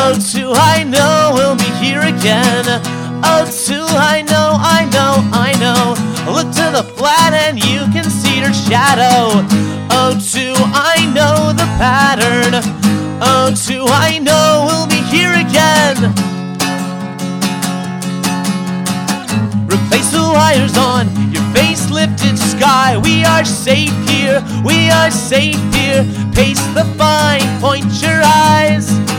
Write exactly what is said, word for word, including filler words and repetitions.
Oh, two, I know we'll be here again. Oh, two, I know, I know, I know. Look to the flat and you can see her shadow. Oh, two, I know the pattern. Oh, two, I know we'll be here again. Replace the wires on your face lifted sky. We are safe here, we are safe here. Pace the fine, point your eyes.